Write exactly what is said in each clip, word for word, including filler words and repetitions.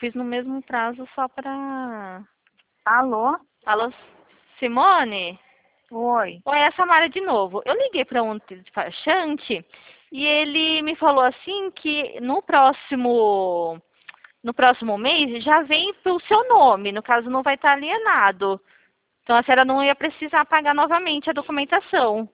fiz no mesmo prazo só pra... Alô? Alô, Simone? Oi. Oi, é a Samara de novo. Eu liguei para um despachante e ele me falou assim que no próximo, no próximo mês já vem pelo seu nome, no caso não vai estar alienado. Então a senhora não ia precisar pagar novamente a documentação.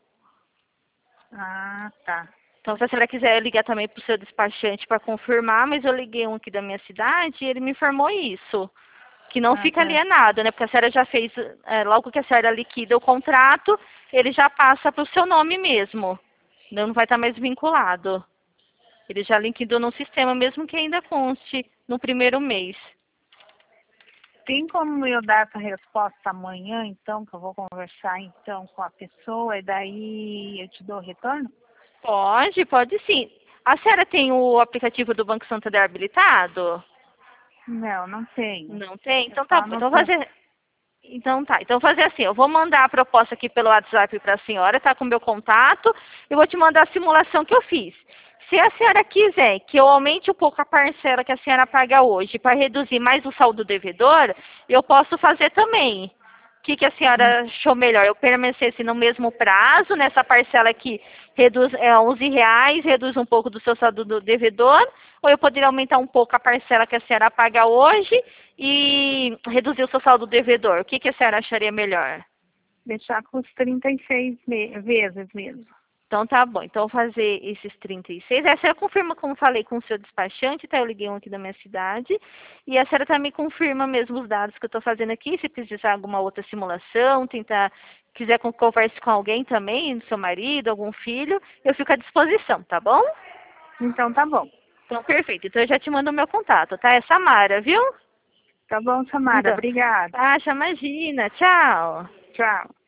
Ah, tá. Então se a senhora quiser ligar também para o seu despachante para confirmar, mas eu liguei um aqui da minha cidade e ele me informou isso. Que não Ah, fica tá. alienado, né? Porque a senhora já fez, é, logo que a senhora liquida o contrato, ele já passa para o seu nome mesmo. Não vai estar mais vinculado. Ele já liquidou no sistema, mesmo que ainda conste no primeiro mês. Tem como eu dar essa resposta amanhã, então, que eu vou conversar então com a pessoa e daí eu te dou o retorno? Pode, pode sim. A senhora tem o aplicativo do Banco Santander habilitado? Não, não tenho. Não tem? É Então tá só bom. no Então fazer. Então tá. Então fazer assim, eu vou mandar a proposta aqui pelo WhatsApp para a senhora, tá com o meu contato, e vou te mandar a simulação que eu fiz. Se a senhora quiser que eu aumente um pouco a parcela que a senhora paga hoje para reduzir mais o saldo devedor, eu posso fazer também. O que, que a senhora achou melhor? Eu permanecesse no mesmo prazo, nessa parcela aqui, reduz é, onze reais, reduz um pouco do seu saldo do devedor, ou eu poderia aumentar um pouco a parcela que a senhora paga hoje e reduzir o seu saldo devedor? O que, que a senhora acharia melhor? deixar com os trinta e seis me- vezes mesmo. Então tá bom, então eu vou fazer esses trinta e seis. A senhora confirma, como falei, com o seu despachante, tá? Eu liguei um aqui da minha cidade. E a senhora também confirma mesmo os dados que eu estou fazendo aqui. Se precisar alguma outra simulação, tentar, quiser que eu converse com alguém também, seu marido, algum filho, eu fico à disposição, tá bom? Então tá bom. Então perfeito, então eu já te mando o meu contato, tá? É Samara, viu? Tá bom, Samara. Então, Obrigada. Acha, imagina, tchau. Tchau.